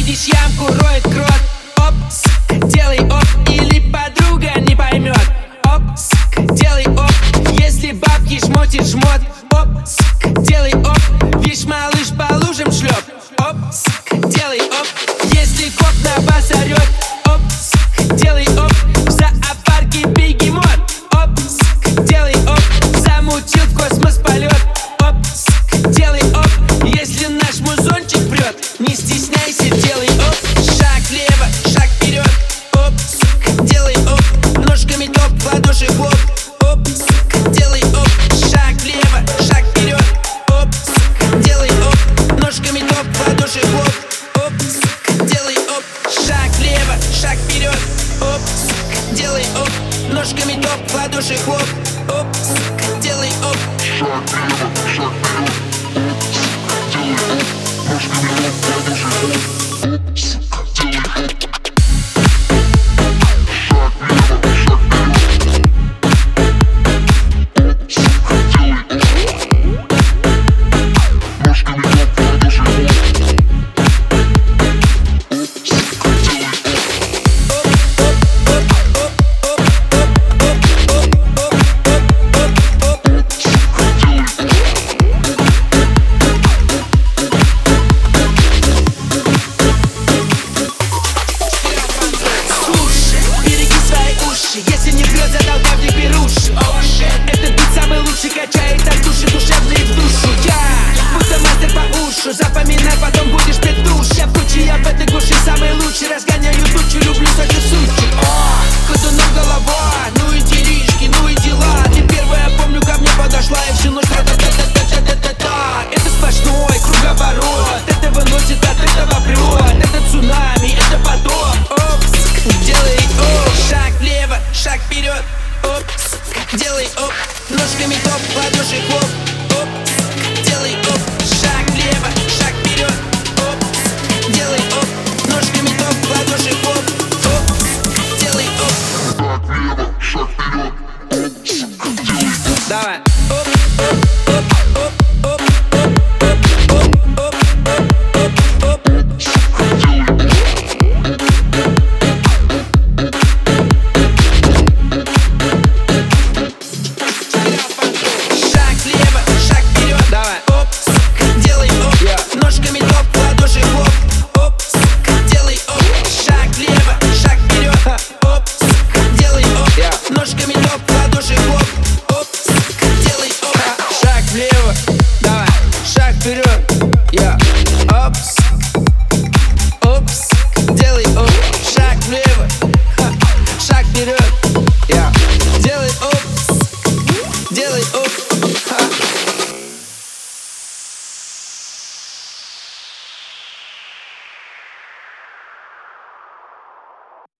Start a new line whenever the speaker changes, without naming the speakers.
Видишь ямку, роет крот. Оп, делай оп, или подруга не поймет. Оп, делай оп, если бабки жмотит жмот. Оп, делай оп, видишь малыш по лужам шлеп. Оп, делай оп, если коп на бас орет. Оп, делай оп, в зоопарке бегемот. Оп, делай оп, замутил в космос полет. Оп, делай оп, если наш музончик прет. Не стесняйся, делай оп, шаг влево, шаг вперед. Оп, делай оп, ножками топ, в ладоши хлоп. Оп, делай оп, шаг влево, шаг вперед. Оп, делай оп, ножками топ, в ладоши хлоп. Оп, делай оп, шаг влево, шаг вперед. Оп, делай оп, ножками топ, в ладоши хлоп. Оп, делай оп,
шаг влево, шаг вперед. Оп, делай оп, ножками топ, в ладоши хлоп. Оп, делай оп.
Если не врет, задолбав не беруши. Этот бит самый лучший, качает от души душевные в душу. Я будто мастер по ушу, запоминай, потом будешь петь душ. Я в куче, я в этой гуще самый лучший. Разгоняю тучу, люблю сочи сучи. Ходуном голова, ну и делишки, ну и дела. Ты первая, помню, ко мне подошла и всю ночь та-та-та-та-та-та-та. Это сплошной круговорот, это выносит, от этого прет. Это цунами, это поток. Опс, делай оп, шаг влево, шаг вперед. Оп, делай оп, ножками топ, в ладоши хлоп. Оп, делай оп, шаг влево, шаг вперед. Оп, делай оп, ножками топ, в ладоши хлоп. Оп, делай оп,
шаг влево, шаг вперед. Оп, делай оп.
давай. Оп, оп, оп, оп, оп, оп, оп, оп, оп, оп, оп, оп. Шаг влево, шаг вперед. Давай. Оп, делай оп, ножками топ, в ладоши хлоп. Оп, делай оп, шаг влево, шаг вперед. Оп, делай оп, ножками топ, в ладоши хлоп. Оп, делай оп, шаг влево, давай, шаг вперед. Опс, опс, делай оп, шаг влево, шаг вперед. Делай опс, делай оп.